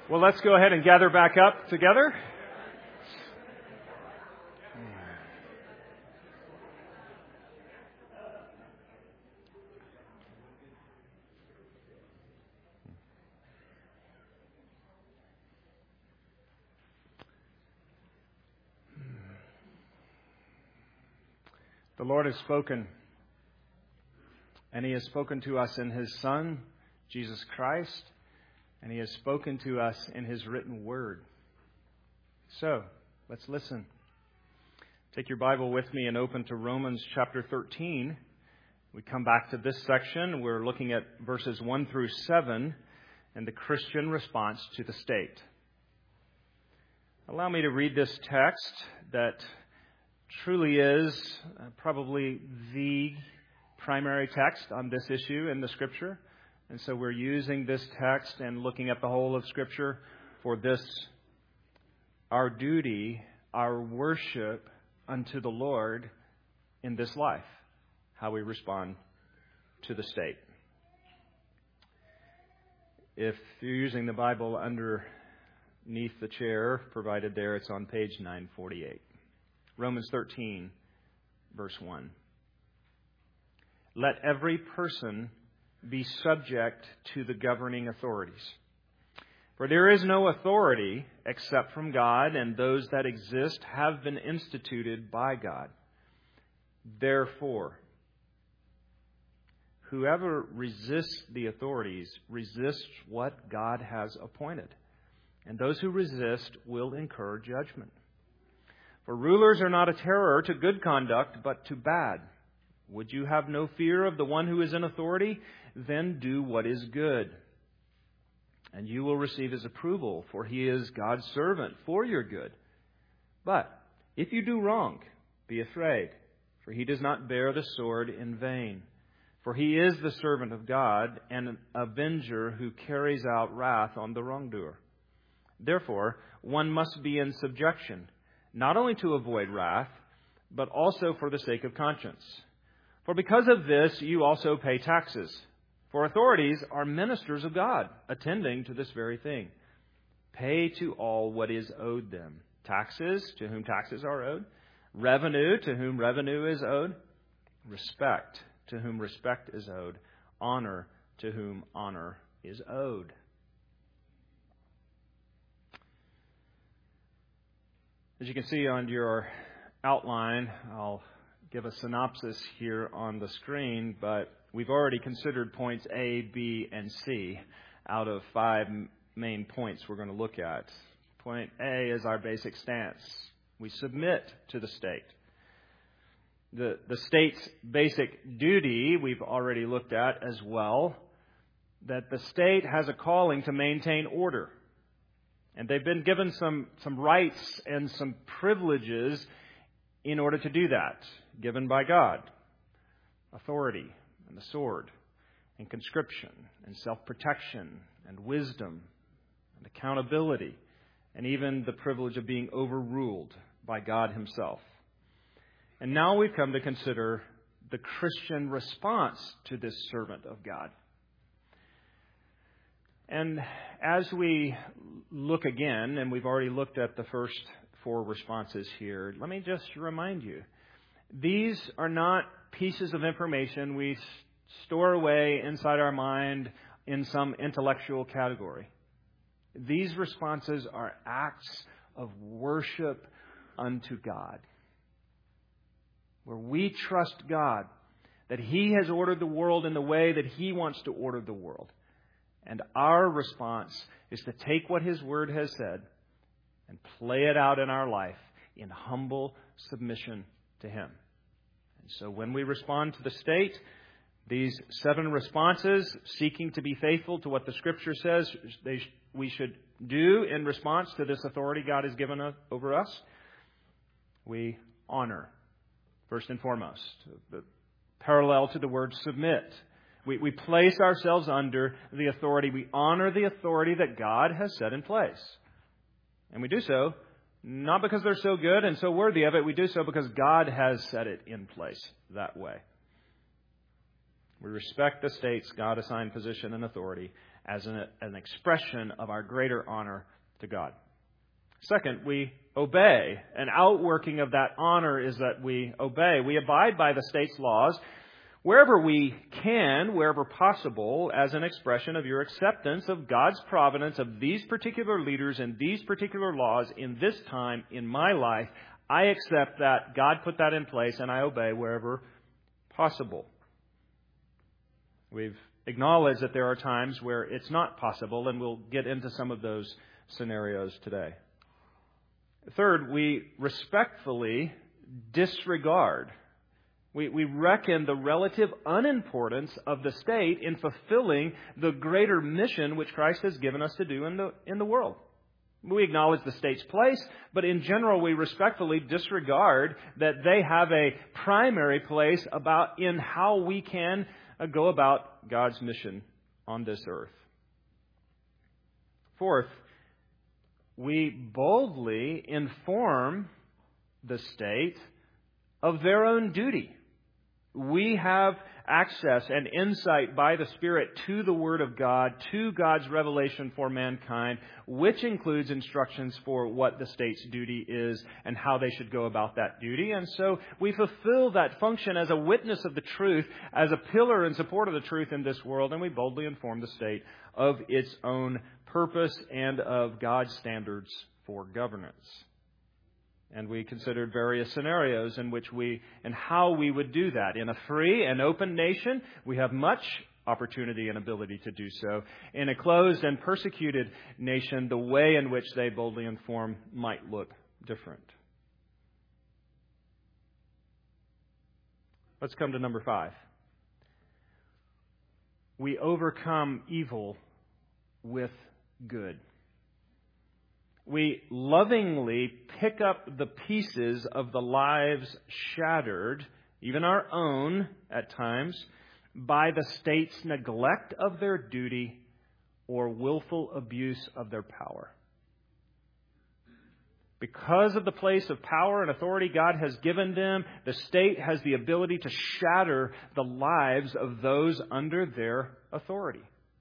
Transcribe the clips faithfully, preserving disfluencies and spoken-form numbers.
Well, let's go ahead and gather back up together. The Lord has spoken, and He has spoken to us in His Son, Jesus Christ, and He has spoken to us in His written Word. So, let's listen. Take your Bible with me and open to Romans chapter thirteen. We come back to this section. We're looking at verses one through seven and the Christian response to the state. Allow me to read this text that truly is uh, probably the primary text on this issue in the Scripture. And so we're using this text and looking at the whole of Scripture for this, our duty, our worship unto the Lord in this life, how we respond to the state. If you're using the Bible underneath the chair provided there, it's on page nine forty-eight. Romans thirteen, verse one. Let every person be subject to the governing authorities. For there is no authority except from God, and those that exist have been instituted by God. Therefore, whoever resists the authorities resists what God has appointed, and those who resist will incur judgment. For rulers are not a terror to good conduct, but to bad. Would you have no fear of the one who is in authority? Then do what is good, and you will receive His approval, for He is God's servant for your good. But if you do wrong, be afraid, for He does not bear the sword in vain. For He is the servant of God, and an avenger who carries out wrath on the wrongdoer. Therefore, one must be in subjection, not only to avoid wrath, but also for the sake of conscience. For because of this, you also pay taxes. For authorities are ministers of God, attending to this very thing. Pay to all what is owed them. Taxes, to whom taxes are owed. Revenue, to whom revenue is owed. Respect, to whom respect is owed. Honor, to whom honor is owed. As you can see on your outline, I'll give a synopsis here on the screen, but we've already considered points A, B, and C out of five main points we're going to look at. Point A is our basic stance. We submit to the state. The, the state's basic duty we've already looked at as well, that the state has a calling to maintain order. And they've been given some, some rights and some privileges in order to do that, given by God. Authority and the sword and conscription and self-protection and wisdom and accountability and even the privilege of being overruled by God Himself. And now we've come to consider the Christian response to this servant of God. And as we look again, and we've already looked at the first four responses here, let me just remind you, these are not pieces of information we store away inside our mind in some intellectual category. These responses are acts of worship unto God, where we trust God that He has ordered the world in the way that He wants to order the world. And our response is to take what His Word has said and play it out in our life in humble submission to Him. And so when we respond to the state, these seven responses, seeking to be faithful to what the Scripture says they, we should do in response to this authority God has given us, over us, we honor, first and foremost, the parallel to the word submit. We, we place ourselves under the authority. We honor the authority that God has set in place. And we do so not because they're so good and so worthy of it. We do so because God has set it in place that way. We respect the state's God-assigned position and authority as an, an expression of our greater honor to God. Second, we obey. An outworking of that honor is that we obey. We abide by the state's laws wherever we can, wherever possible, as an expression of your acceptance of God's providence of these particular leaders and these particular laws in this time in my life. I accept that God put that in place, and I obey wherever possible. We've acknowledged that there are times where it's not possible, and we'll get into some of those scenarios today. Third, we respectfully disregard. We, we reckon the relative unimportance of the state in fulfilling the greater mission which Christ has given us to do in the, in the world. We acknowledge the state's place, but in general we respectfully disregard that they have a primary place about in how we can uh, go about God's mission on this earth. Fourth, we boldly inform the state of their own duty. We have access and insight by the Spirit to the Word of God, to God's revelation for mankind, which includes instructions for what the state's duty is and how they should go about that duty. And so we fulfill that function as a witness of the truth, as a pillar in support of the truth in this world, and we boldly inform the state of its own purpose and of God's standards for governance. And we considered various scenarios in which we and how we would do that. In a free and open nation, we have much opportunity and ability to do so. In a closed and persecuted nation, the way in which they boldly inform might look different. Let's come to number five. We overcome evil with good. We lovingly pick up the pieces of the lives shattered, even our own at times, by the state's neglect of their duty or willful abuse of their power. Because of the place of power and authority God has given them, the state has the ability to shatter the lives of those under their authority.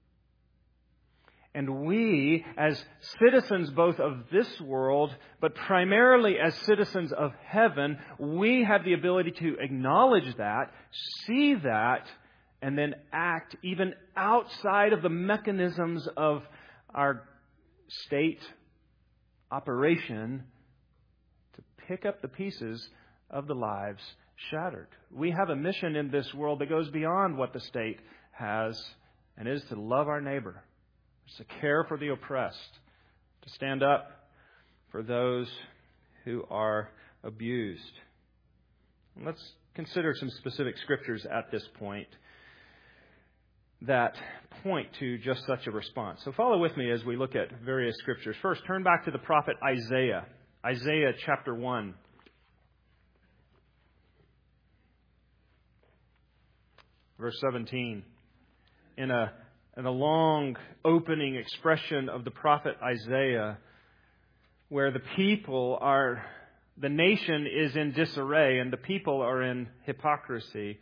And we, as citizens both of this world, but primarily as citizens of heaven, we have the ability to acknowledge that, see that, and then act even outside of the mechanisms of our state operation to pick up the pieces of the lives shattered. We have a mission in this world that goes beyond what the state has, and is to love our neighbor. It's to care for the oppressed, to stand up for those who are abused. And let's consider some specific scriptures at this point that point to just such a response. So follow with me as we look at various scriptures. First, turn back to the prophet Isaiah. Isaiah chapter one. Verse seventeen. In a And a long opening expression of the prophet Isaiah, where the people are, the nation is in disarray and the people are in hypocrisy.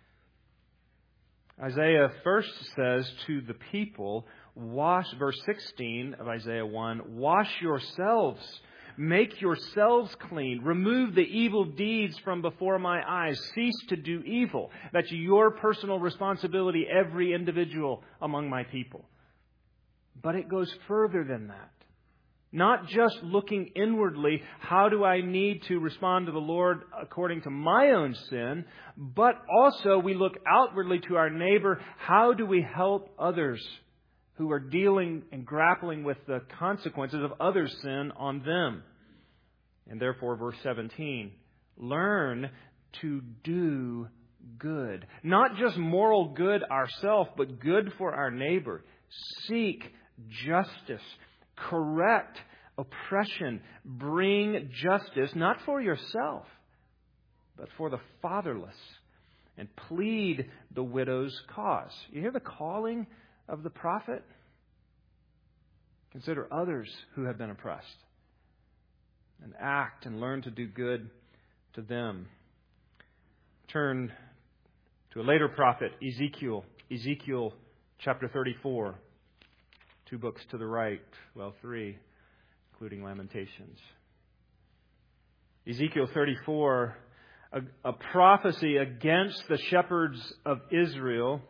Isaiah first says to the people, wash, verse sixteen of Isaiah one, wash yourselves, make yourselves clean, remove the evil deeds from before my eyes, cease to do evil. That's your personal responsibility, every individual among my people. But it goes further than that. Not just looking inwardly, how do I need to respond to the Lord according to my own sin, but also we look outwardly to our neighbor, how do we help others who are dealing and grappling with the consequences of others' sin on them. And therefore, verse seventeen, learn to do good. Not just moral good ourselves, but good for our neighbor. Seek justice. Correct oppression. Bring justice, not for yourself, but for the fatherless. And plead the widow's cause. You hear the calling of the prophet? Consider others who have been oppressed. And act and learn to do good to them. Turn to a later prophet, Ezekiel. Ezekiel chapter thirty-four. Two books to the right. Well, three, including Lamentations. Ezekiel thirty-four, a, a prophecy against the shepherds of Israel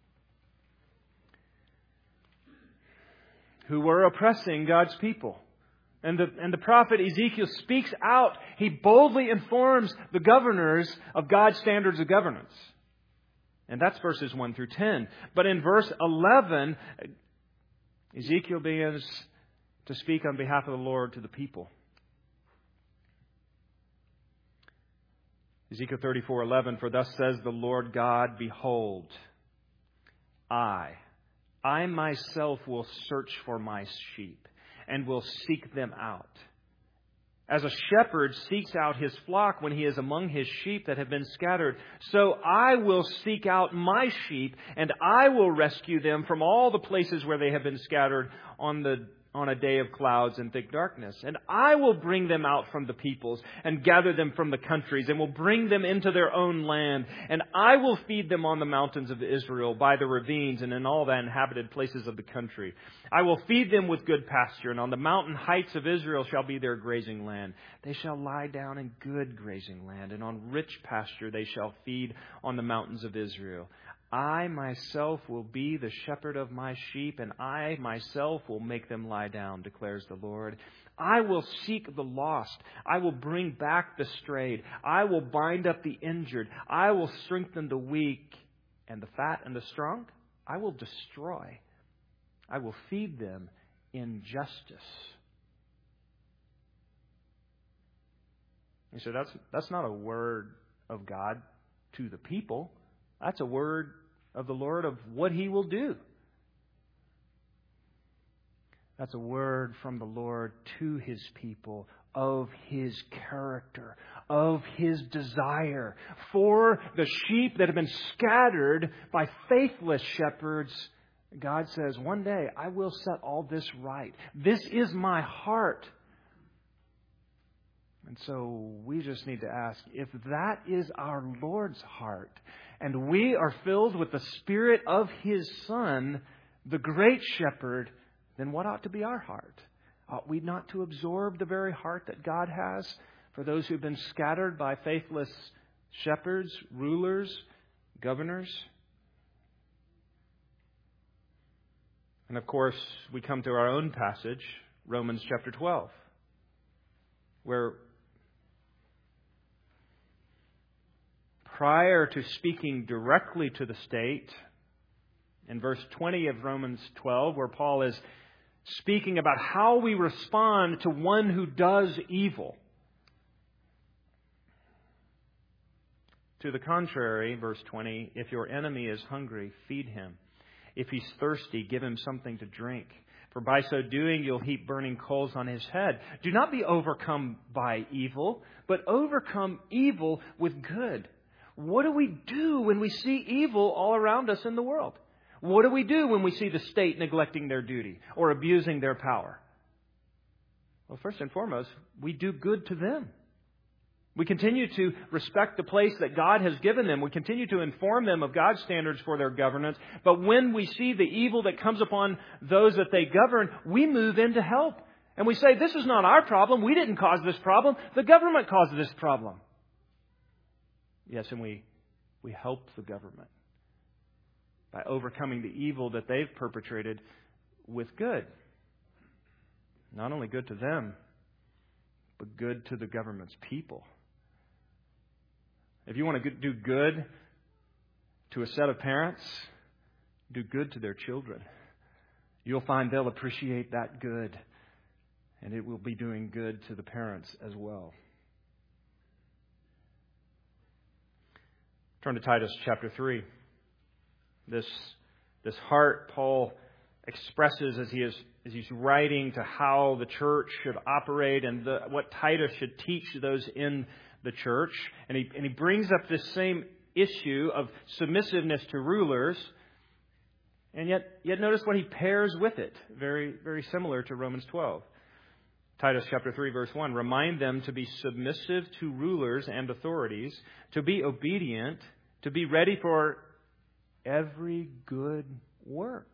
who were oppressing God's people. And the, and the prophet Ezekiel speaks out. He boldly informs the governors of God's standards of governance. And that's verses one through ten. But in verse eleven, Ezekiel begins to speak on behalf of the Lord to the people. Ezekiel thirty-four eleven, for thus says the Lord God, behold, I, I myself will search for my sheep and will seek them out. As a shepherd seeks out his flock when he is among his sheep that have been scattered, so I will seek out my sheep, and I will rescue them from all the places where they have been scattered on the on a day of clouds and thick darkness. And I will bring them out from the peoples and gather them from the countries and will bring them into their own land. And I will feed them on the mountains of Israel, by the ravines and in all the inhabited places of the country. I will feed them with good pasture, and on the mountain heights of Israel shall be their grazing land. They shall lie down in good grazing land, and on rich pasture they shall feed on the mountains of Israel. I myself will be the shepherd of my sheep, and I myself will make them lie down, declares the Lord. I will seek the lost. I will bring back the strayed. I will bind up the injured. I will strengthen the weak, and the fat and the strong I will destroy. I will feed them in justice. You say, that's, that's not a word of God to the people. That's a word of the Lord of what He will do. That's a word from the Lord to His people of His character, of His desire for the sheep that have been scattered by faithless shepherds. God says, one day I will set all this right. This is my heart. And so we just need to ask, if that is our Lord's heart, and we are filled with the Spirit of His Son, the great shepherd, then what ought to be our heart? Ought we not to absorb the very heart that God has for those who've been scattered by faithless shepherds, rulers, governors? And of course, we come to our own passage, Romans chapter twelve, where prior to speaking directly to the state, in verse twenty of Romans twelve, where Paul is speaking about how we respond to one who does evil. To the contrary, verse twenty, if your enemy is hungry, feed him. If he's thirsty, give him something to drink. For by so doing, you'll heap burning coals on his head. Do not be overcome by evil, but overcome evil with good. What do we do when we see evil all around us in the world? What do we do when we see the state neglecting their duty or abusing their power? Well, first and foremost, we do good to them. We continue to respect the place that God has given them. We continue to inform them of God's standards for their governance. But when we see the evil that comes upon those that they govern, we move in to help. And we say, this is not our problem. We didn't cause this problem. The government caused this problem. Yes, and we, we help the government by overcoming the evil that they've perpetrated with good. Not only good to them, but good to the government's people. If you want to do good to a set of parents, do good to their children. You'll find they'll appreciate that good, and it will be doing good to the parents as well. Turn to Titus chapter three. This, this heart Paul expresses as he is as he's writing to how the church should operate and the, what Titus should teach those in the church. And he, and he brings up this same issue of submissiveness to rulers. And yet, yet notice what he pairs with it. Very, very similar to Romans twelve. Titus chapter three, verse one. Remind them to be submissive to rulers and authorities, to be obedient, to be ready for every good work,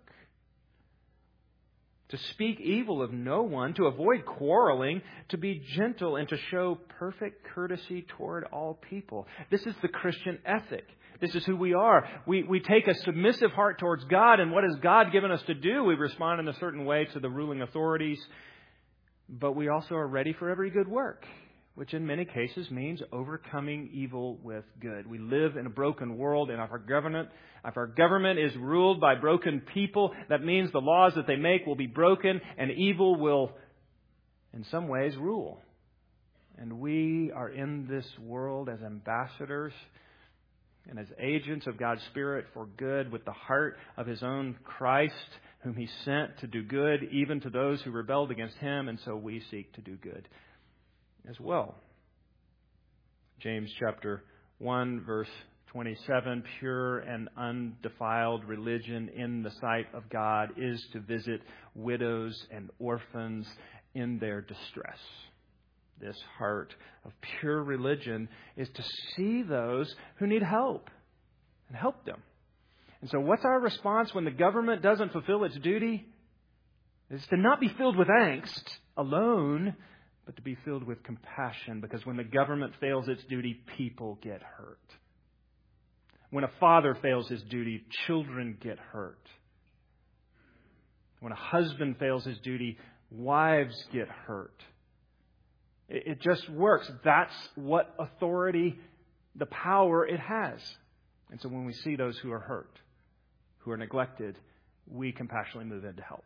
to speak evil of no one, to avoid quarreling, to be gentle, and to show perfect courtesy toward all people. This is the Christian ethic. This is who we are. We, we take a submissive heart towards God, and what has God given us to do? We respond in a certain way to the ruling authorities, but we also are ready for every good work, which in many cases means overcoming evil with good. We live in a broken world, and if our government, if our government is ruled by broken people, that means the laws that they make will be broken, and evil will, in some ways, rule. And we are in this world as ambassadors and as agents of God's Spirit for good, with the heart of His own Christ, whom He sent to do good, even to those who rebelled against Him, and so we seek to do good as well. James chapter one, verse twenty-seven, pure and undefiled religion in the sight of God is to visit widows and orphans in their distress. This heart of pure religion is to see those who need help and help them. And so what's our response when the government doesn't fulfill its duty? It's to not be filled with angst alone, but to be filled with compassion, because when the government fails its duty, people get hurt. When a father fails his duty, children get hurt. When a husband fails his duty, wives get hurt. It just works. That's what authority, the power it has. And so when we see those who are hurt, who are neglected, we compassionately move in to help.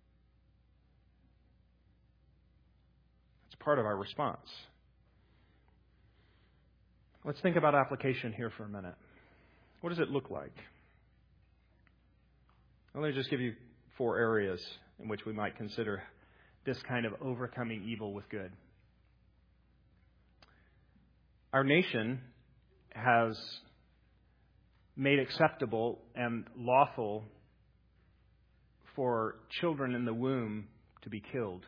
It's part of our response. Let's think about application here for a minute. What does it look like? Well, let me just give you four areas in which we might consider this kind of overcoming evil with good. Our nation has made acceptable and lawful for children in the womb to be killed.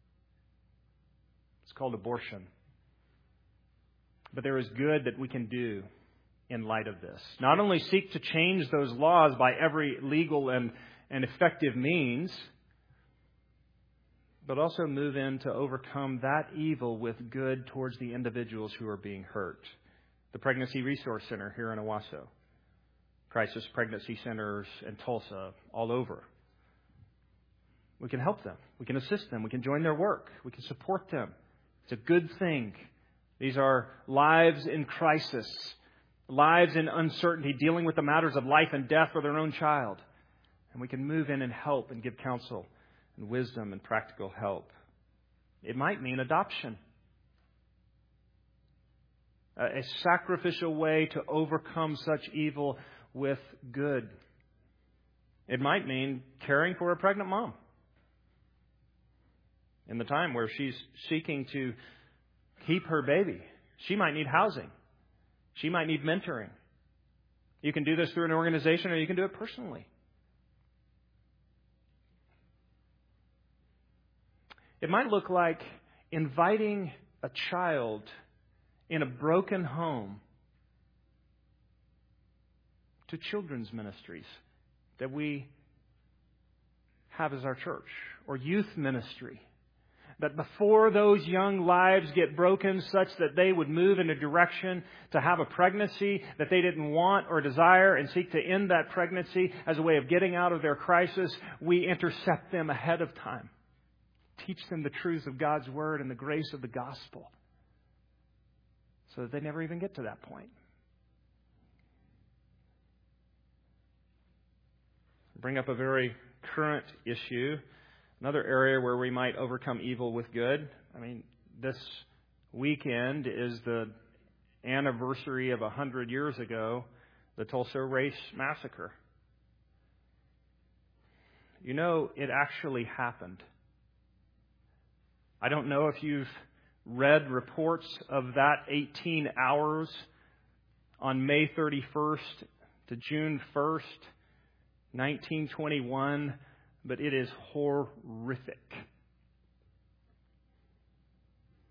It's called abortion. But there is good that we can do in light of this. Not only seek to change those laws by every legal and, and effective means, but also move in to overcome that evil with good towards the individuals who are being hurt. The Pregnancy Resource Center here in Owasso, crisis pregnancy centers in Tulsa, all over. We can help them. We can assist them. We can join their work. We can support them. It's a good thing. These are lives in crisis, lives in uncertainty, dealing with the matters of life and death for their own child. And we can move in and help and give counsel and wisdom and practical help. It might mean adoption. A sacrificial way to overcome such evil with good. It might mean caring for a pregnant mom in the time where she's seeking to keep her baby. She might need housing. She might need mentoring. You can do this through an organization, or you can do it personally. It might look like inviting a child in a broken home to children's ministries that we have as our church, or youth ministry. That before those young lives get broken such that they would move in a direction to have a pregnancy that they didn't want or desire and seek to end that pregnancy as a way of getting out of their crisis, we intercept them ahead of time. Teach them the truths of God's Word and the grace of the gospel so that they never even get to that point. Bring up a very current issue, another area where we might overcome evil with good. I mean, this weekend is the anniversary of a hundred years ago, the Tulsa Race Massacre. You know, it actually happened. I don't know if you've read reports of that eighteen hours on May thirty-first to June first, nineteen twenty-one, but it is horrific.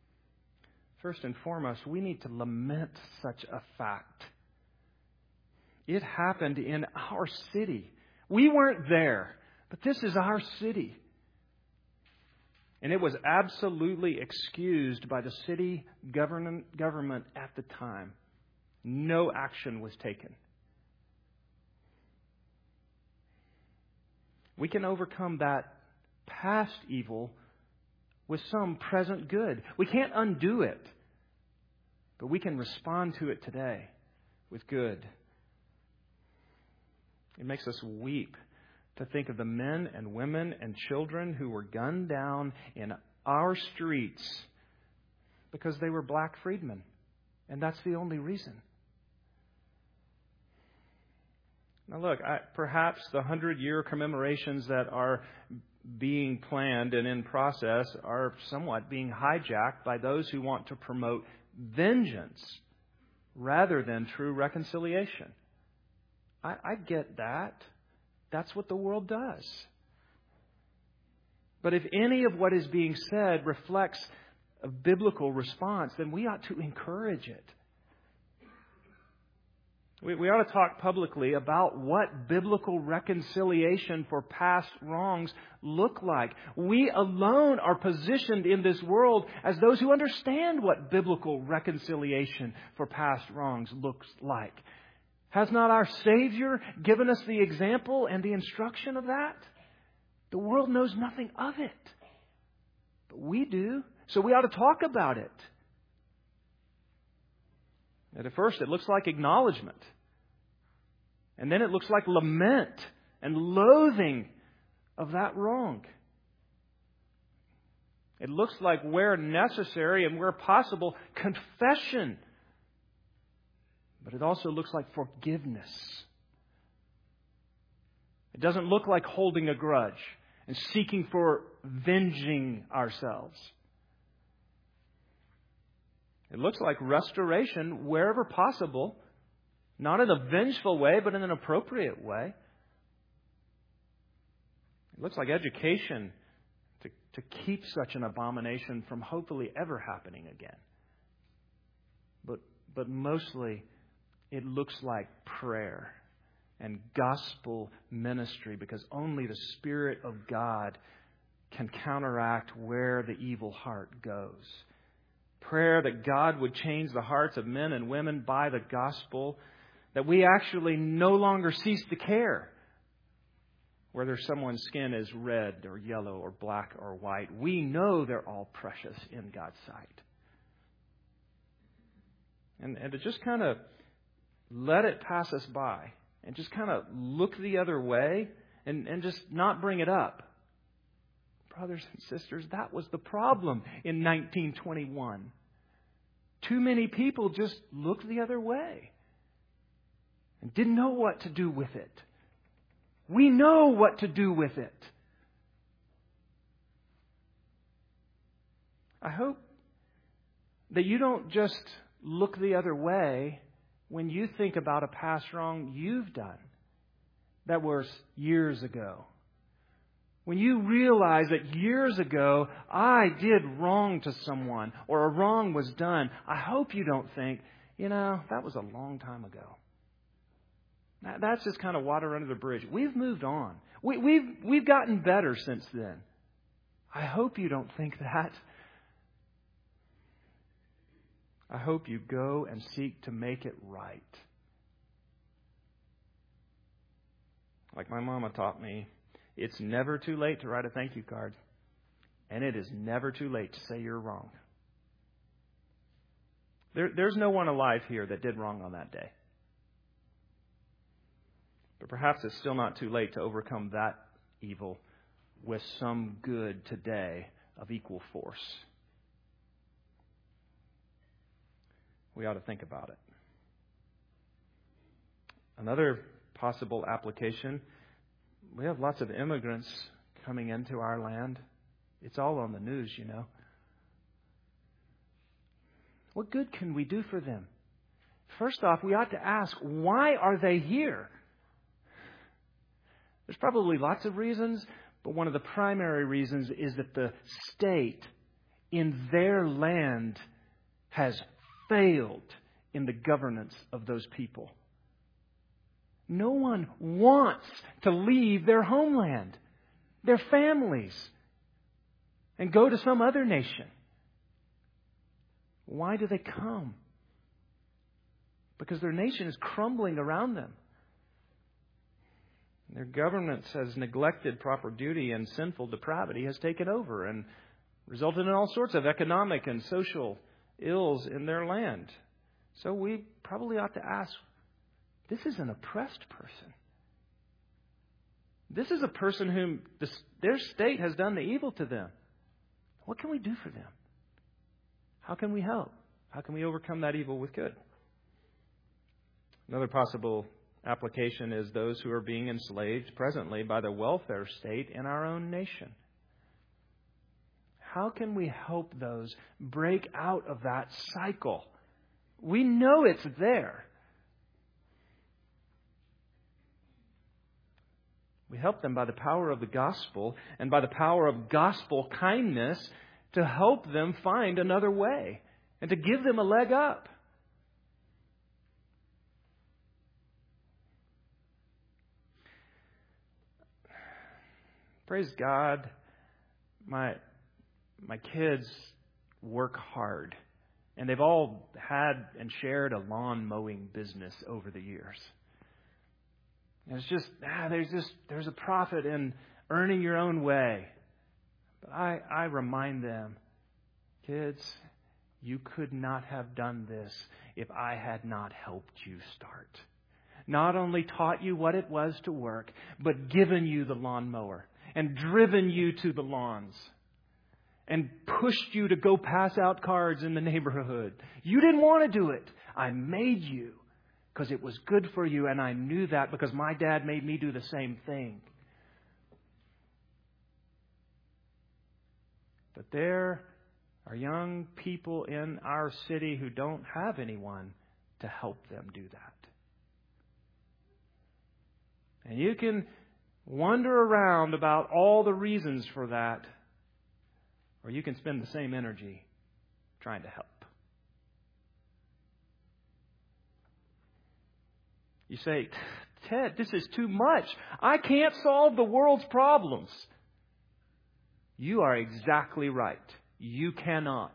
First and foremost, we need to lament such a fact. It happened in our city. We weren't there, but this is our city. And it was absolutely excused by the city government, government at the time. No action was taken. We can overcome that past evil with some present good. We can't undo it, but we can respond to it today with good. It makes us weep to think of the men and women and children who were gunned down in our streets because they were black freedmen. And that's the only reason. Now look, I, perhaps the hundred-year commemorations that are being planned and in process are somewhat being hijacked by those who want to promote vengeance rather than true reconciliation. I, I get that. That's what the world does. But if any of what is being said reflects a biblical response, then we ought to encourage it. We, we ought to talk publicly about what biblical reconciliation for past wrongs look like. We alone are positioned in this world as those who understand what biblical reconciliation for past wrongs looks like. Has not our Savior given us the example and the instruction of that? The world knows nothing of it. But we do. So we ought to talk about it. And at first it looks like acknowledgement. And then it looks like lament and loathing of that wrong. It looks like, where necessary and where possible, confession. But it also looks like forgiveness. It doesn't look like holding a grudge and seeking for avenging ourselves. It looks like restoration wherever possible, not in a vengeful way, but in an appropriate way. It looks like education to, to keep such an abomination from hopefully ever happening again. But, but mostly, it looks like prayer and gospel ministry, because only the Spirit of God can counteract where the evil heart goes. Prayer that God would change the hearts of men and women by the gospel, that we actually no longer cease to care whether someone's skin is red or yellow or black or white. We know they're all precious in God's sight. And, and to just kind of let it pass us by and just kind of look the other way and, and just not bring it up. Brothers and sisters, that was the problem in nineteen twenty-one. Too many people just looked the other way and didn't know what to do with it. We know what to do with it. I hope that you don't just look the other way when you think about a past wrong you've done that was years ago. When you realize that years ago I did wrong to someone or a wrong was done, I hope you don't think, you know, that was a long time ago. That's just kind of water under the bridge. We've moved on. We, we've, we've gotten better since then. I hope you don't think that. I hope you go and seek to make it right. Like my mama taught me, it's never too late to write a thank you card. And it is never too late to say you're wrong. There, there's no one alive here that did wrong on that day. But perhaps it's still not too late to overcome that evil with some good today of equal force. We ought to think about it. Another possible application, we have lots of immigrants coming into our land. It's all on the news, you know. What good can we do for them? First off, we ought to ask, why are they here? There's probably lots of reasons, but one of the primary reasons is that the state in their land has failed in the governance of those people. No one wants to leave their homeland, their families, and go to some other nation. Why do they come? Because their nation is crumbling around them. Their government has neglected proper duty, and sinful depravity has taken over and resulted in all sorts of economic and social ills in their land. So we probably ought to ask, this is an oppressed person. This is a person whom the, their state has done the evil to them. What can we do for them? How can we help? How can we overcome that evil with good? Another possible application is those who are being enslaved presently by the welfare state in our own nation. How can we help those break out of that cycle? We know it's there. We help them by the power of the gospel and by the power of gospel kindness to help them find another way and to give them a leg up. Praise God, my my kids work hard, and they've all had and shared a lawn mowing business over the years. And it's just ah, there's just there's a profit in earning your own way. But I I remind them, kids, you could not have done this if I had not helped you start. Not only taught you what it was to work, but given you the lawnmower and driven you to the lawns and pushed you to go pass out cards in the neighborhood. You didn't want to do it. I made you because it was good for you, and I knew that because my dad made me do the same thing. But there are young people in our city who don't have anyone to help them do that. And you can wonder around about all the reasons for that, or you can spend the same energy trying to help. You say, Ted, this is too much. I can't solve the world's problems. You are exactly right. You cannot.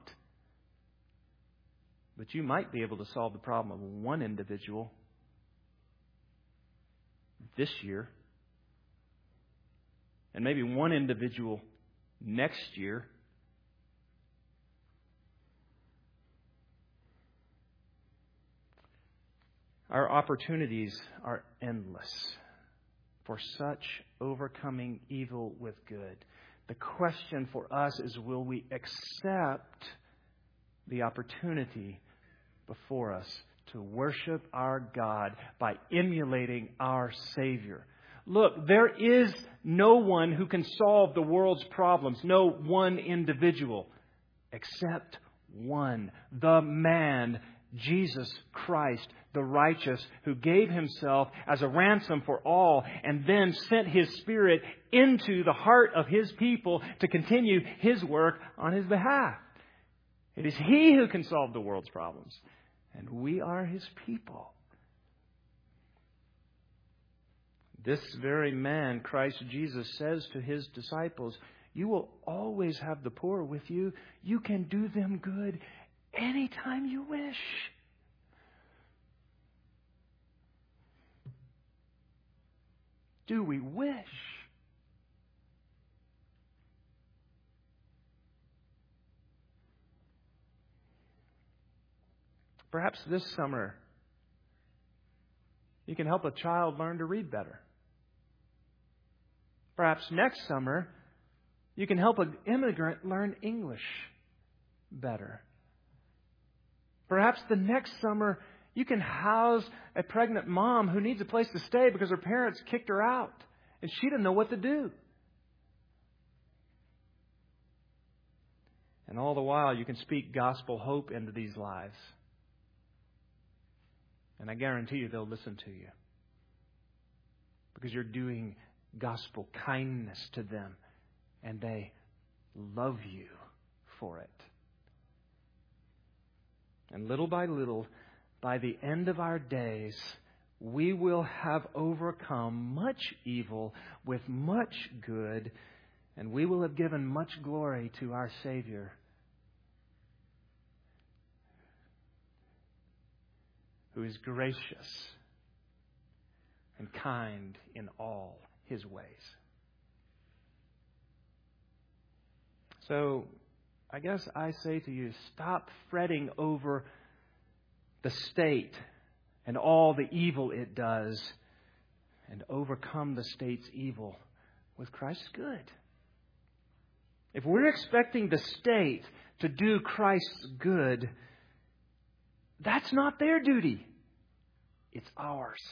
But you might be able to solve the problem of one individual this year, and maybe one individual next year. Our opportunities are endless for such overcoming evil with good. The question for us is, will we accept the opportunity before us to worship our God by emulating our Savior? Look, there is no one who can solve the world's problems, no one individual, except one, the man, Jesus Christ, the righteous, who gave himself as a ransom for all and then sent his Spirit into the heart of his people to continue his work on his behalf. It is he who can solve the world's problems, and we are his people. This very man, Christ Jesus, says to his disciples, you will always have the poor with you. You can do them good anytime you wish. Do we wish? Perhaps this summer you can help a child learn to read better. Perhaps next summer you can help an immigrant learn English better. Perhaps the next summer you can house a pregnant mom who needs a place to stay because her parents kicked her out and she didn't know what to do. And all the while you can speak gospel hope into these lives. And I guarantee you they'll listen to you. Because you're doing gospel kindness to them. And they love you for it. And little by little, by the end of our days, we will have overcome much evil with much good, and we will have given much glory to our Savior, who is gracious and kind in all His ways. So, I guess I say to you, stop fretting over the state and all the evil it does, and overcome the state's evil with Christ's good. If we're expecting the state to do Christ's good, that's not their duty. It's ours.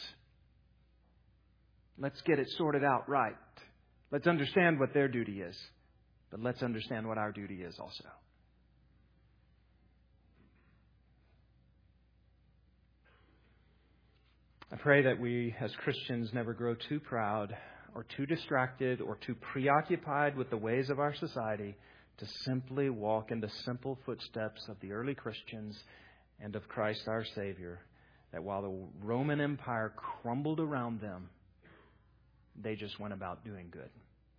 Let's get it sorted out right. Let's understand what their duty is, but let's understand what our duty is also. I pray that we as Christians never grow too proud or too distracted or too preoccupied with the ways of our society to simply walk in the simple footsteps of the early Christians and of Christ our Savior, that while the Roman Empire crumbled around them, they just went about doing good.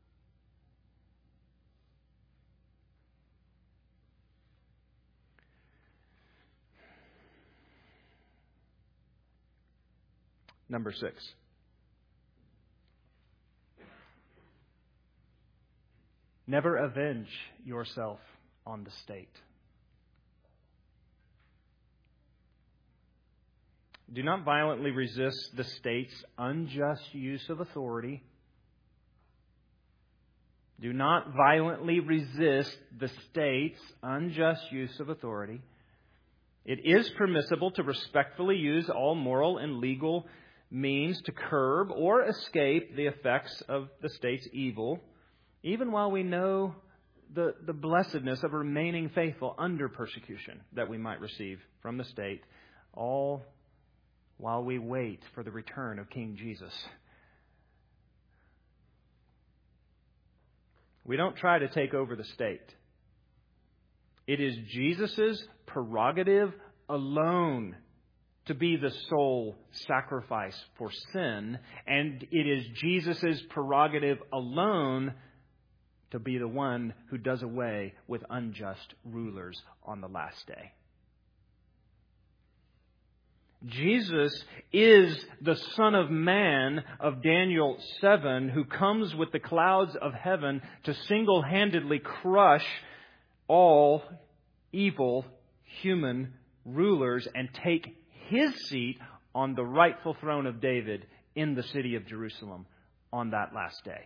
Number six. Never avenge yourself on the state. Do not violently resist the state's unjust use of authority. Do not violently resist the state's unjust use of authority. It is permissible to respectfully use all moral and legal means to curb or escape the effects of the state's evil, even while we know the, the blessedness of remaining faithful under persecution that we might receive from the state, all while we wait for the return of King Jesus. We don't try to take over the state. It is Jesus' prerogative alone to be the sole sacrifice for sin, and it is Jesus' prerogative alone to be the one who does away with unjust rulers on the last day. Jesus is the Son of Man of Daniel seven, who comes with the clouds of heaven to single-handedly crush all evil human rulers and take His seat on the rightful throne of David in the city of Jerusalem on that last day.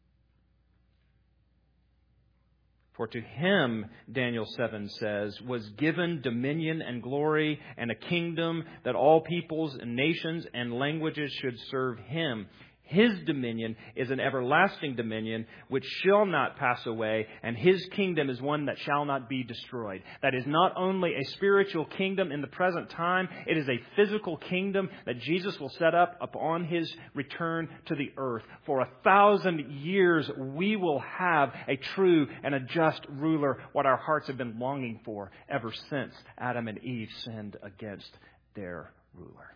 For to Him, Daniel seven says, was given dominion and glory and a kingdom that all peoples and nations and languages should serve Him. His dominion is an everlasting dominion which shall not pass away, and His kingdom is one that shall not be destroyed. That is not only a spiritual kingdom in the present time, it is a physical kingdom that Jesus will set up upon His return to the earth. For a thousand years we will have a true and a just ruler, what our hearts have been longing for ever since Adam and Eve sinned against their ruler.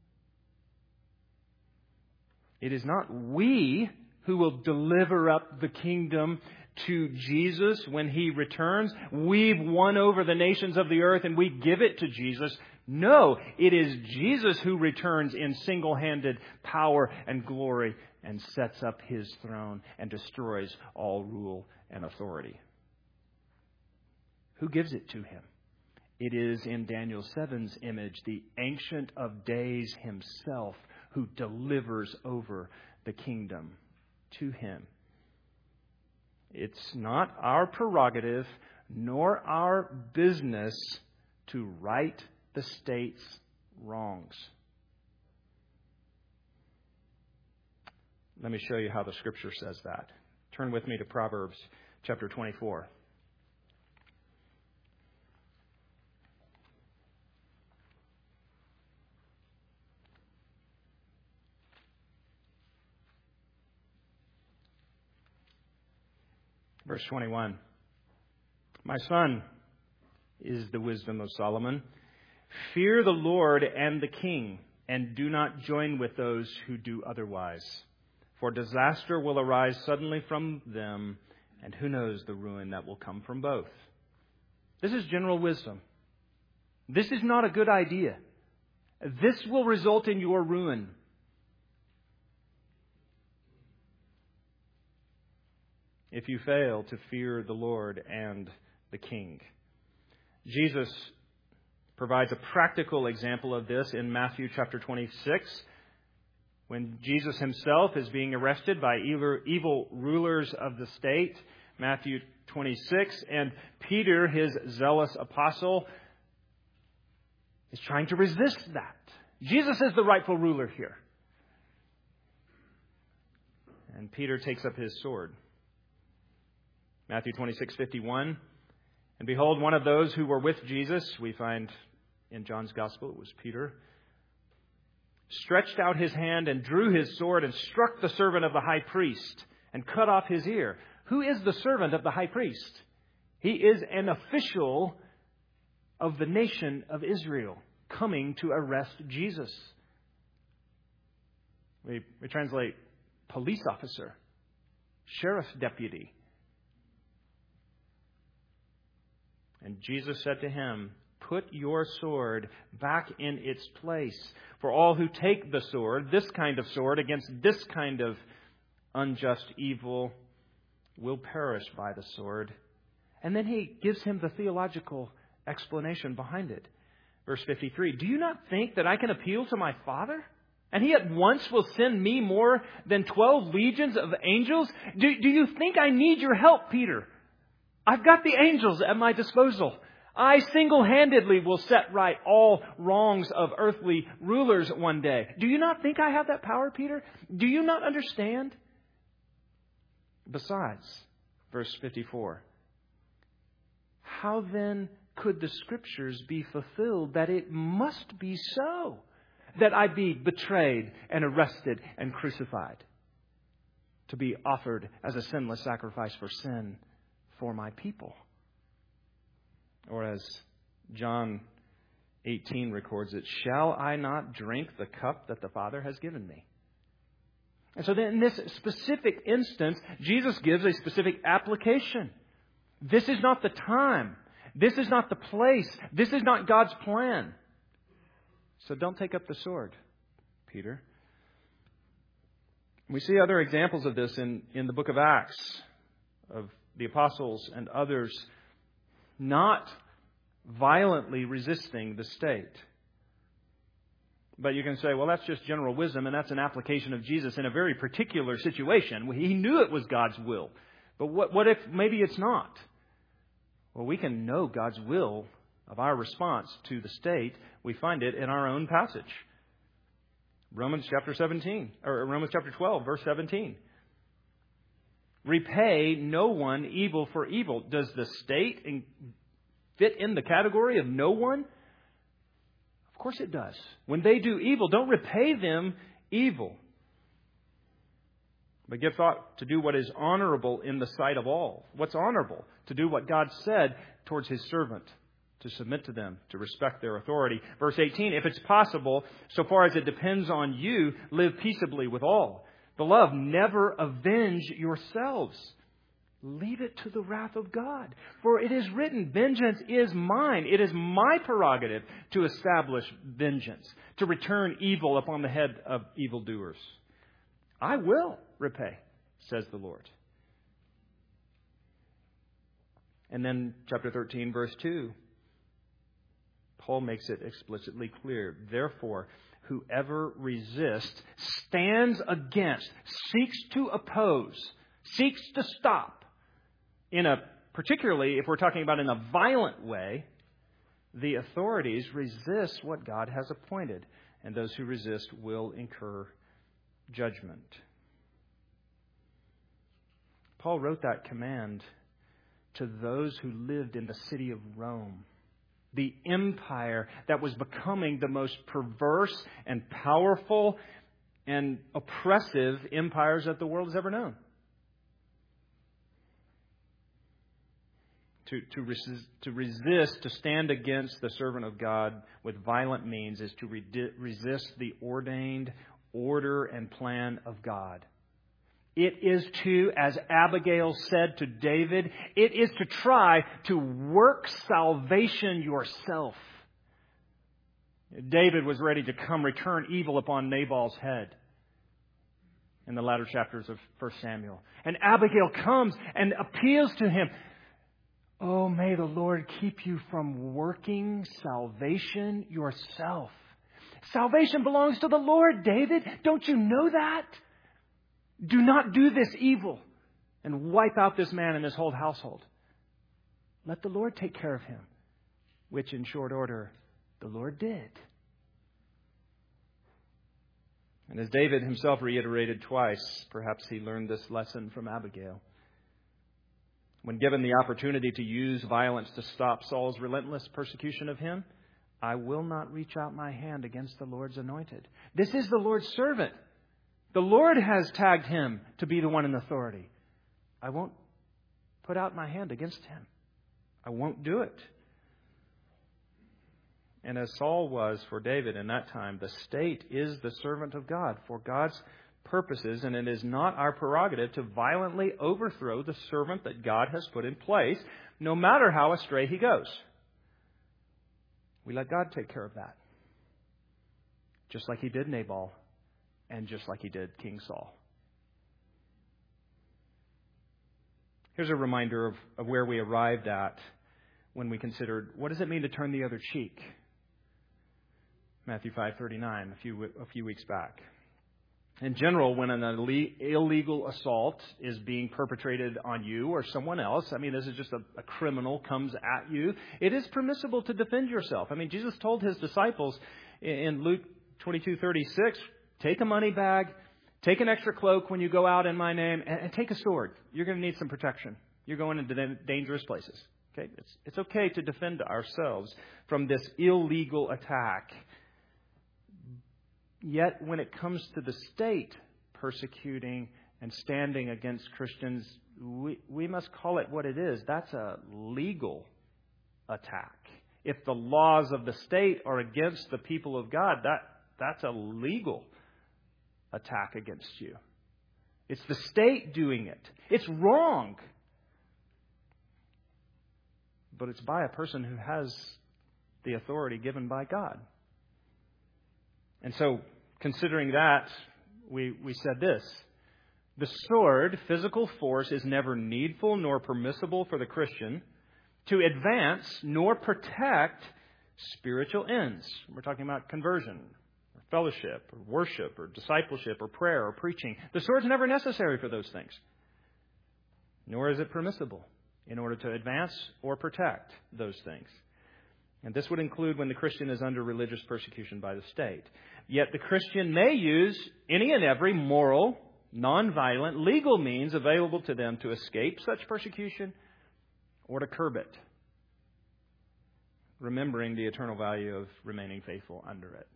It is not we who will deliver up the kingdom to Jesus when He returns. We've won over the nations of the earth and we give it to Jesus. No, it is Jesus who returns in single-handed power and glory and sets up His throne and destroys all rule and authority. Who gives it to Him? It is, in Daniel seven's image, the Ancient of Days Himself who delivers over the kingdom to Him. It's not our prerogative nor our business to right the state's wrongs. Let me show you how the Scripture says that. Turn with me to Proverbs chapter twenty-four. Verse twenty-one. My son, is the wisdom of Solomon, fear the Lord and the king, and do not join with those who do otherwise. For disaster will arise suddenly from them, and who knows the ruin that will come from both. This is general wisdom. This is not a good idea. This will result in your ruin. If you fail to fear the Lord and the King. Jesus provides a practical example of this in Matthew chapter twenty-six, when Jesus himself is being arrested by evil rulers of the state. Matthew twenty-six, and Peter, his zealous apostle, is trying to resist that. Jesus is the rightful ruler here. And Peter takes up his sword. Matthew twenty-six fifty-one. And behold, one of those who were with Jesus, we find in John's Gospel, it was Peter, stretched out his hand and drew his sword and struck the servant of the high priest and cut off his ear. Who is the servant of the high priest? He is an official of the nation of Israel coming to arrest Jesus. We, we translate police officer, sheriff's deputy. And Jesus said to him, "Put your sword back in its place. For all who take the sword, this kind of sword, against this kind of unjust evil, will perish by the sword." And then he gives him the theological explanation behind it. Verse fifty-three, "Do you not think that I can appeal to my Father? And He at once will send me more than twelve legions of angels? Do, do you think I need your help, Peter? I've got the angels at my disposal. I single-handedly will set right all wrongs of earthly rulers one day. Do you not think I have that power, Peter? Do you not understand? Besides," verse fifty-four, "how then could the Scriptures be fulfilled that it must be so, that I be betrayed and arrested and crucified, to be offered as a sinless sacrifice for sin for my people?" Or as John eighteen records it, "Shall I not drink the cup that the Father has given me?" And so then in this specific instance, Jesus gives a specific application. This is not the time. This is not the place. This is not God's plan. So don't take up the sword, Peter. We see other examples of this in, in the book of Acts, of the apostles and others not violently resisting the state. But you can say, well, that's just general wisdom, and that's an application of Jesus in a very particular situation. He knew it was God's will. But what, what if maybe it's not? Well, we can know God's will of our response to the state. We find it in our own passage. Romans chapter seventeen, or Romans chapter twelve, verse seventeen. "Repay no one evil for evil." Does the state fit in the category of no one? Of course it does. When they do evil, don't repay them evil, but give thought to do what is honorable in the sight of all. What's honorable? To do what God said towards His servant, to submit to them, to respect their authority. Verse eighteen, "If it's possible, so far as it depends on you, live peaceably with all. Beloved, never avenge yourselves. Leave it to the wrath of God. For it is written, vengeance is mine. It is my prerogative to establish vengeance, to return evil upon the head of evildoers. I will repay, says the Lord." And then chapter thirteen, verse two, Paul makes it explicitly clear. "Therefore, whoever resists, stands against, seeks to oppose, seeks to stop, in a, particularly if we're talking about in a violent way, the authorities resist what God has appointed, and those who resist will incur judgment." Paul wrote that command to those who lived in the city of Rome, the empire that was becoming the most perverse and powerful and oppressive empires that the world has ever known. To, to, resist, to resist, to stand against the servant of God with violent means is to re- resist the ordained order and plan of God. It is to, as Abigail said to David, it is to try to work salvation yourself. David was ready to come return evil upon Nabal's head in the latter chapters of First Samuel. And Abigail comes and appeals to him. Oh, may the Lord keep you from working salvation yourself. Salvation belongs to the Lord, David. Don't you know that? Do not do this evil and wipe out this man and his whole household. Let the Lord take care of him, which in short order the Lord did. And as David himself reiterated twice, perhaps he learned this lesson from Abigail. When given the opportunity to use violence to stop Saul's relentless persecution of him, I will not reach out my hand against the Lord's anointed. This is the Lord's servant. The Lord has tagged him to be the one in authority. I won't put out my hand against him. I won't do it. And as Saul was for David in that time, the state is the servant of God for God's purposes, and it is not our prerogative to violently overthrow the servant that God has put in place, no matter how astray he goes. We let God take care of that. Just like he did Nabal, and just like he did King Saul. Here's a reminder of, of where we arrived at when we considered, what does it mean to turn the other cheek? Matthew five thirty-nine, a few a few weeks back. In general, when an illegal assault is being perpetrated on you or someone else, I mean, this is just a, a criminal comes at you, it is permissible to defend yourself. I mean, Jesus told his disciples in Luke twenty-two thirty-six, take a money bag, take an extra cloak when you go out in my name, and, and take a sword. You're going to need some protection. You're going into dangerous places. Okay, it's, it's okay to defend ourselves from this illegal attack. Yet when it comes to the state persecuting and standing against Christians, we, we must call it what it is. That's a legal attack. If the laws of the state are against the people of God, that, that's a legal attack against you. It's the state doing it. It's wrong. But it's by a person who has the authority given by God. And so, considering that, we, we said this. The sword, physical force, is never needful nor permissible for the Christian to advance nor protect spiritual ends. We're talking about conversion, or fellowship, or worship, or discipleship, or prayer, or preaching. The sword's never necessary for those things. Nor is it permissible in order to advance or protect those things. And this would include when the Christian is under religious persecution by the state. Yet the Christian may use any and every moral, nonviolent, legal means available to them to escape such persecution or to curb it, remembering the eternal value of remaining faithful under it.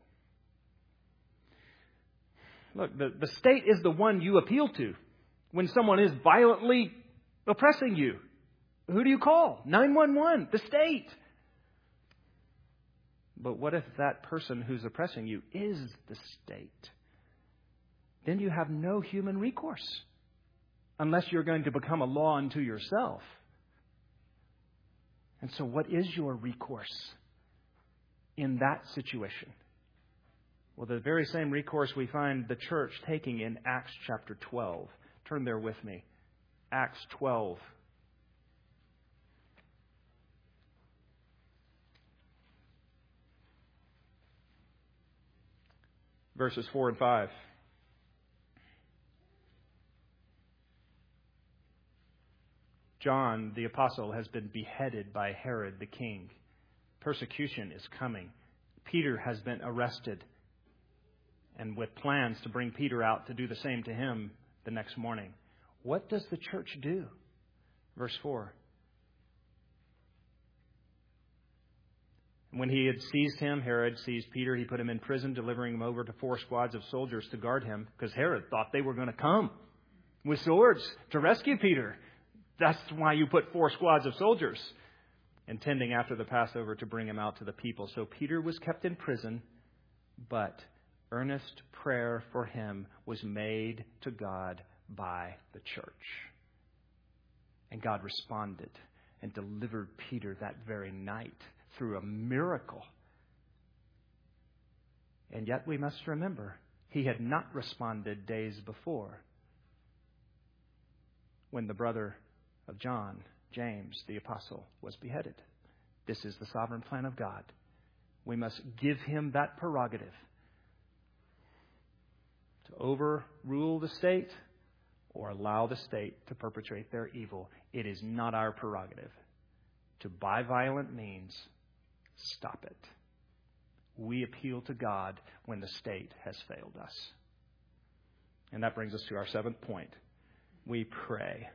Look, the, the state is the one you appeal to when someone is violently oppressing you. Who do you call? nine one one, the state. But what if that person who's oppressing you is the state? Then you have no human recourse unless you're going to become a law unto yourself. And so what is your recourse in that situation? Well, the very same recourse we find the church taking in Acts chapter twelve. Turn there with me. Acts twelve. Verses four and five. John, the apostle, has been beheaded by Herod the king. Persecution is coming. Peter has been arrested, and with plans to bring Peter out to do the same to him the next morning. What does the church do? Verse four. When he had seized him, Herod seized Peter. He put him in prison, delivering him over to four squads of soldiers to guard him, because Herod thought they were going to come with swords to rescue Peter. That's why you put four squads of soldiers intending after the Passover to bring him out to the people. So Peter was kept in prison, but earnest prayer for him was made to God by the church. And God responded and delivered Peter that very night through a miracle. And yet we must remember, he had not responded days before when the brother of John, James, the apostle, was beheaded. This is the sovereign plan of God. We must give him that prerogative to overrule the state or allow the state to perpetrate their evil. It is not our prerogative to, by violent means, stop it. We appeal to God when the state has failed us. And that brings us to our seventh point. We pray.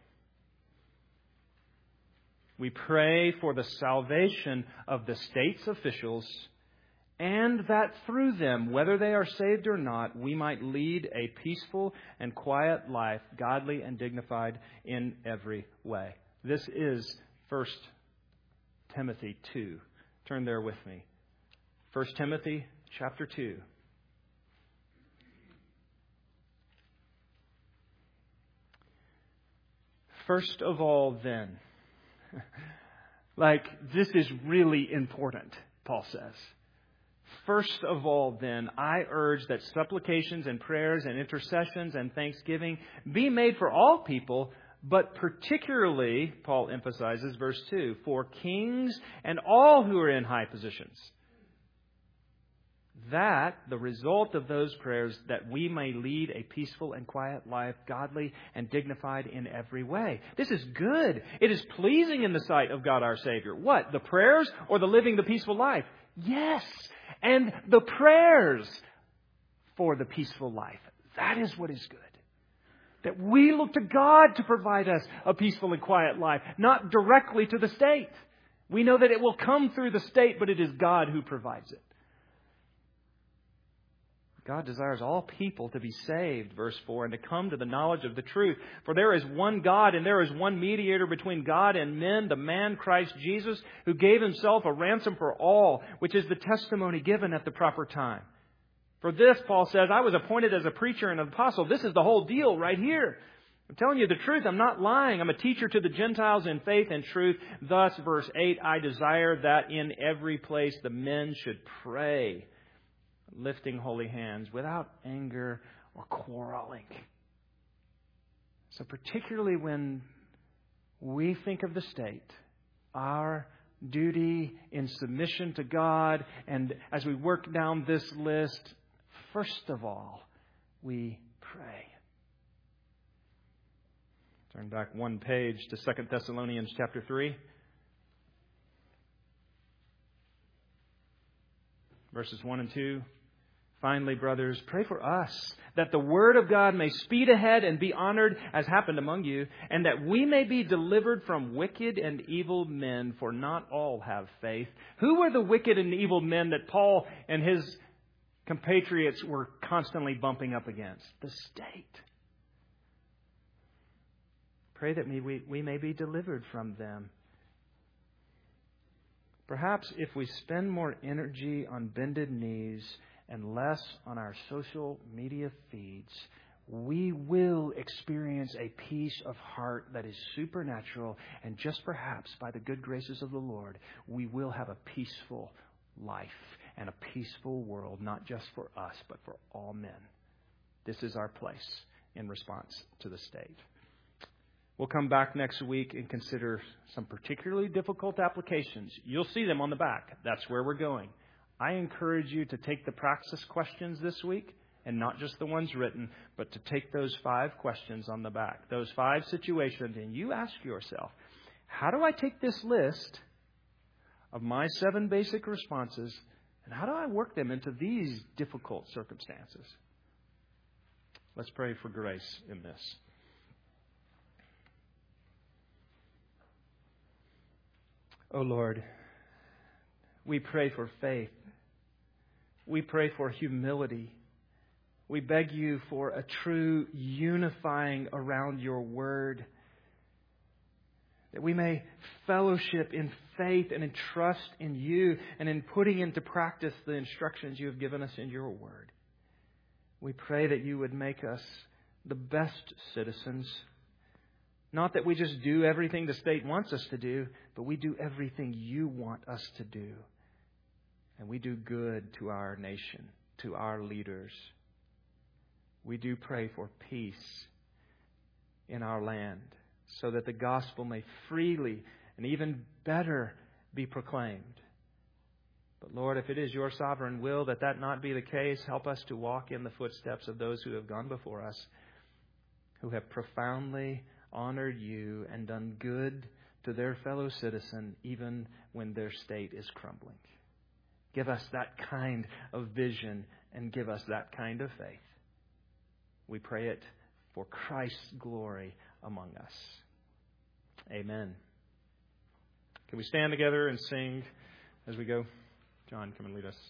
We pray for the salvation of the state's officials, and that through them, whether they are saved or not, we might lead a peaceful and quiet life, godly and dignified in every way. This is First Timothy two. Turn there with me. First Timothy chapter two. First of all, then, like, this is really important, Paul says. First of all, then, I urge that supplications and prayers and intercessions and thanksgiving be made for all people, but particularly, Paul emphasizes, verse two, for kings and all who are in high positions. That, the result of those prayers, that we may lead a peaceful and quiet life, godly and dignified in every way. This is good. It is pleasing in the sight of God our Savior. What? The prayers or the living the peaceful life? Yes. And the prayers for the peaceful life. That is what is good. That we look to God to provide us a peaceful and quiet life, not directly to the state. We know that it will come through the state, but it is God who provides it. God desires all people to be saved, verse four, and to come to the knowledge of the truth. For there is one God, and there is one mediator between God and men, the man Christ Jesus, who gave himself a ransom for all, which is the testimony given at the proper time. For this, Paul says, I was appointed as a preacher and an apostle. This is the whole deal right here. I'm telling you the truth. I'm not lying. I'm a teacher to the Gentiles in faith and truth. Thus, verse eight, I desire that in every place the men should pray, lifting holy hands without anger or quarreling. So particularly when we think of the state, our duty in submission to God, and as we work down this list, first of all, we pray. Turn back one page to Second Thessalonians chapter three. Verses one and two. Finally, brothers, pray for us, that the word of God may speed ahead and be honored as happened among you, and that we may be delivered from wicked and evil men, for not all have faith. Who were the wicked and evil men that Paul and his compatriots were constantly bumping up against? The state. Pray that we, we may be delivered from them. Perhaps if we spend more energy on bended knees and less on our social media feeds, we will experience a peace of heart that is supernatural. And just perhaps by the good graces of the Lord, we will have a peaceful life and a peaceful world, not just for us, but for all men. This is our place in response to the state. We'll come back next week and consider some particularly difficult applications. You'll see them on the back. That's where we're going. I encourage you to take the praxis questions this week, and not just the ones written, but to take those five questions on the back, those five situations, and you ask yourself, how do I take this list of my seven basic responses, and how do I work them into these difficult circumstances? Let's pray for grace in this. Oh Lord, we pray for faith. We pray for humility. We beg you for a true unifying around your word. that we may fellowship in faith and in trust in you and in putting into practice the instructions you have given us in your word. We pray that you would make us the best citizens. Not that we just do everything the state wants us to do, but we do everything you want us to do. And we do good to our nation, to our leaders. We do pray for peace in our land, so that the gospel may freely and even better be proclaimed. But Lord, if it is your sovereign will that that not be the case, help us to walk in the footsteps of those who have gone before us, who have profoundly honored you and done good to their fellow citizen, even when their state is crumbling. Give us that kind of vision and give us that kind of faith. We pray it for Christ's glory among us. Amen. Can we stand together and sing as we go? John, come and lead us.